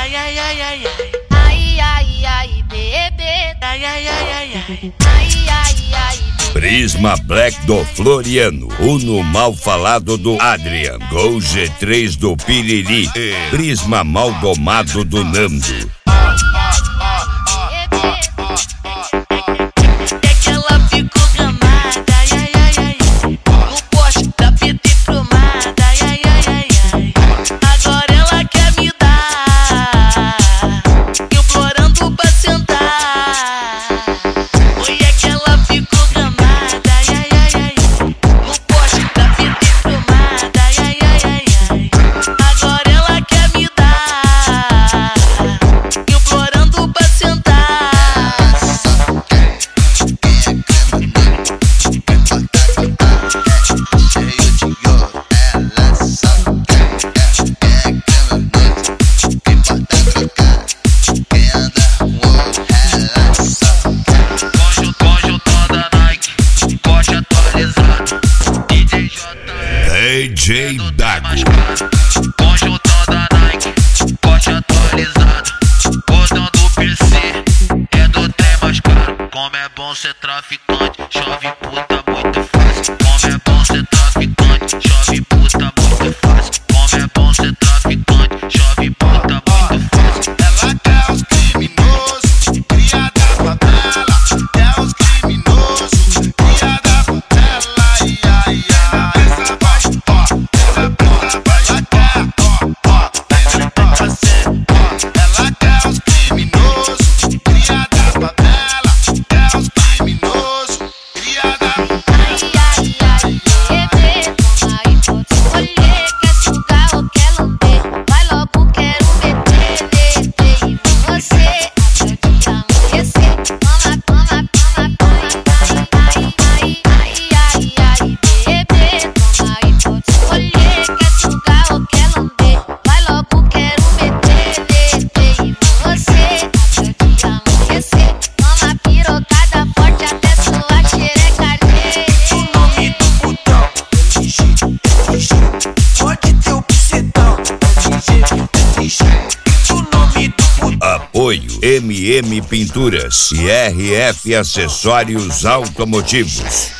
Ai, ai, ai, ai, ai. Ai, ai, ai, bebê. Ai, ai, ai, ai, ai. Ai, ai, ai, bebê. Prisma Black do Floriano, Uno mal falado do Adrian, Gol G3 do Piriri, Prisma mal domado do Nando. DJ Dago. Conjuntão da Nike, pote atualizado. Botão do PC, é do trem mais caro. Como é bom ser traficante, chove puta muito fácil. Como é bom ser traficante, chove puta muito fácil. Como é bom ser traficante, chove puta muito fácil. Ela quer os criminosos, cria da favela. Quer os criminosos, cria da favela. Ai, ai, ai. Essa vai, ó, essa porra vai. Ela quer, ó, ela vai fazer, ó. Ela quer os criminosos, cria da favela. Quer os criminosos, cria da Ai, ai, ai, bebê. Toma e pode escolher. Quer sugar ou quer lamber? Vai logo, quero meter, meter em você. Até o dia amanhecer. Toma, toma, toma, toma. Ai, ai, ai, ai, bebê. Toma e pode escolher. Quer sugar ou quer lamber? Vai logo, quero meter, meter em você. Até o dia amanhecer. Toma pirocada forte até sua xereca arder. O nome do botão é LG. Pode ter o bucetão, LG. O nome do botão. Apoio MM Pinturas e RF Acessórios Automotivos.